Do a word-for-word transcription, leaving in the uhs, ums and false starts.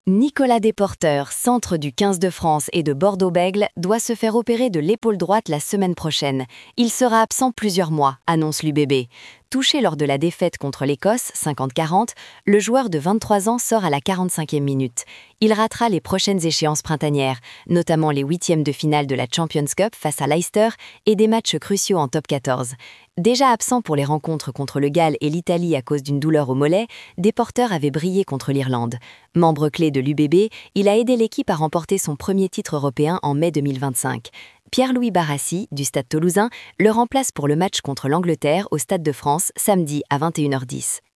Nicolas Desporteur, centre du quinze de France et de Bordeaux-Bègles, doit se faire opérer de l'épaule droite la semaine prochaine. Il sera absent plusieurs mois, annonce l'U B B. Touché lors de la défaite contre l'Écosse, cinquante quarante, le joueur de vingt-trois ans sort à la quarante-cinquième minute. Il ratera les prochaines échéances printanières, notamment les huitièmes de finale de la Champions Cup face à Leicester et des matchs cruciaux en top quatorze. Déjà absent pour les rencontres contre le Galles et l'Italie à cause d'une douleur au mollet, Desporteur avait brillé contre l'Irlande. Membre clé de l'U B B, il a aidé l'équipe à remporter son premier titre européen en mai deux mille vingt-cinq. Pierre-Louis Barassi, du Stade Toulousain, le remplace pour le match contre l'Angleterre au Stade de France, samedi à vingt et une heures dix.